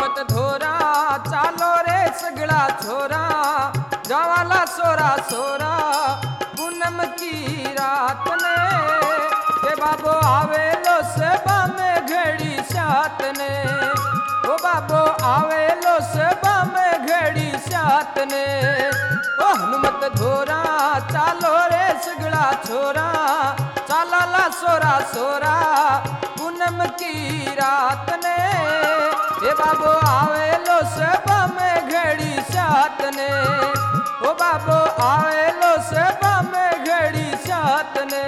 हनुमत धोरा चालो रे सगड़ा छोरा जावाला सोरा सोरा पूनम की रात ने हे बाबो आवेलो सेबा में घड़ी सात ने ओ बाबो आवेलो सेबा में घड़ी सात ने ओ हनुमत धोरा चालो रे सगड़ा छोरा चालाला सोरा सोरा पूनम की रात ने हे बाबो आवेलो सेबा में घड़ी सात ने ओ बाबो आवेलो सेबा में घड़ी सात ने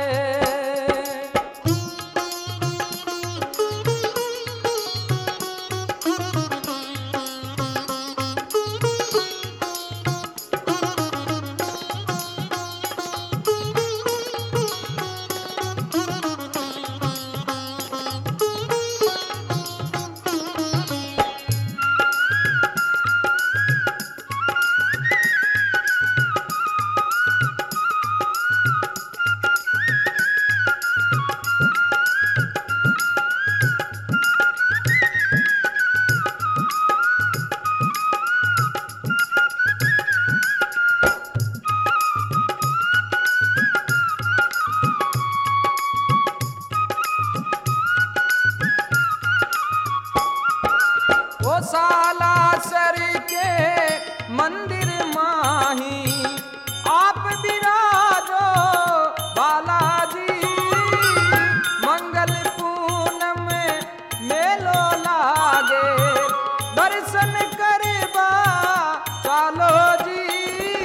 साला सर के मंदिर माही आप विराजो बालाजी मंगल पूनम मेलो लागे दर्शन करबा चालो जी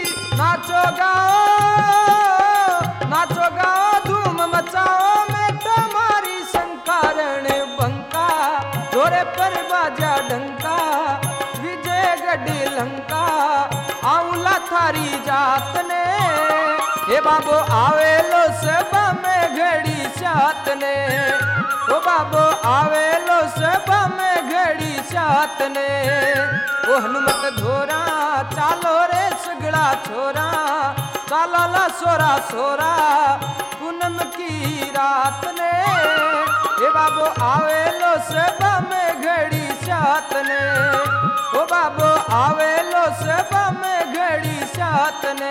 नाचो गाओ धूम मचाओ में तुम्हारी संकारण बंका जोरे पर बाजा डंका विजय गढ़ी लंका आउला थारी जात ने हे बाबो आवेलो सेबा में घड़ी सात ने ओ बाबो आवेलो सेबा में घड़ी सात ने ओ हनुमत धोरा चालो रे सगड़ा छोरा चालाला सोरा सोरा पूनम की रात ने हे बाबो आवेलो सेबा में घड़ी सात ने ओ बाबो आवेलो सेबा में घड़ी सात ने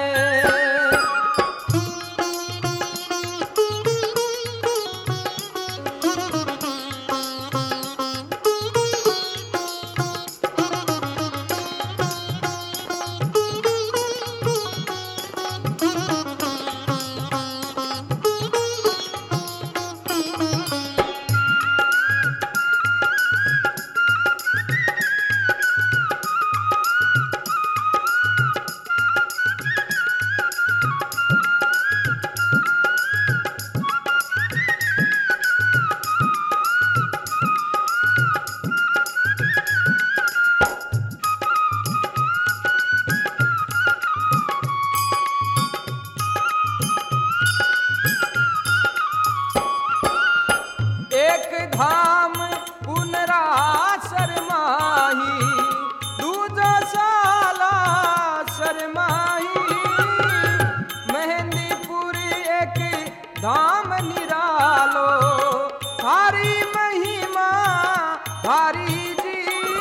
धाम पुनरा शरमाही दूजा साला शरमाही मेहंदीपुर एक धाम निरालो थारी महिमा थारी जी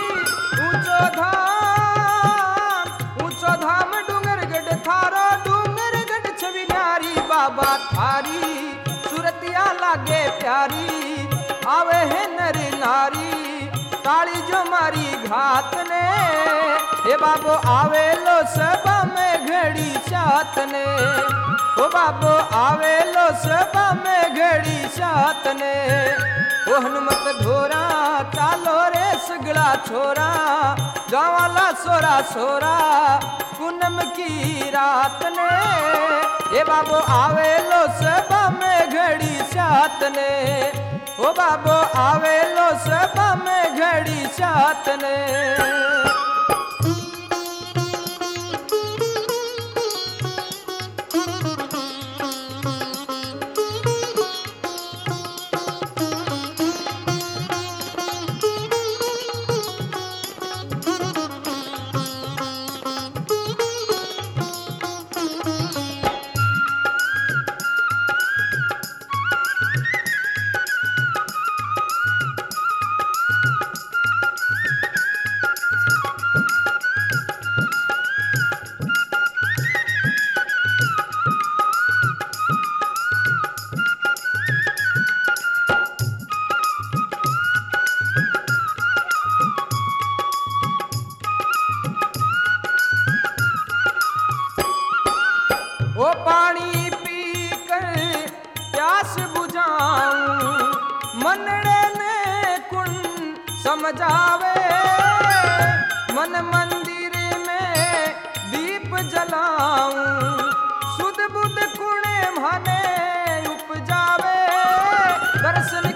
ऊंचो धाम डूंगरगढ़ थारो डूंगरगढ़ छवि न्यारी बाबा थारी सुरतिया लागे प्यारी आवे है नर नारी ताली जो मारी घात ने हे बाबो आवेलो सेबा में घड़ी सात ने ओ बाबो आवेलो सेबा में घड़ी सात ने ओ हनुमत धोरा चालो रे सगड़ा छोरा गावाला सोरा सोरा पूनम की रात ने हे बाबो आवेलो सेबा में घड़ी सात ने ओ बाबो आवेलो सेबा में घड़ी सात ने समझावे मन मंदिर में दीप जलाऊं सुध बुध कुणे भाने उपजावे दर्शन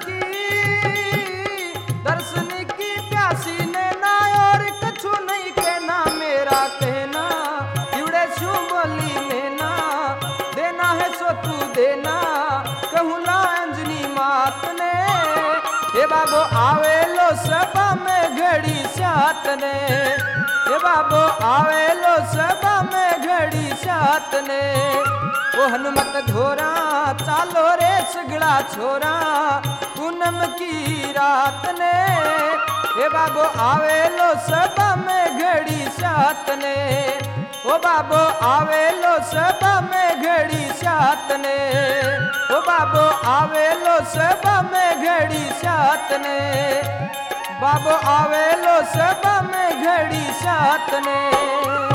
की प्यासी ने ना और कछु नहीं कहना मेरा कहना जुड़े छू बोली में ना देना है सो तू देना कहूँ ला अंजनी मात ने हे बाबो आवे लो सभा में घड़ी सात ने हे बाबो आवे लो सभा में घड़ी सात ने ओ हनुमत घोरा चालो रे सगड़ा छोरा पूनम की रात ने हे बाबो आवे लो सभा में घड़ी सात ने ओ बाबो आवे लो सभा में घड़ी सात ने ओ बाबो आवे लो सभा में घड़ी सात ने बाबो आवे लो सभा में घड़ी सात ने।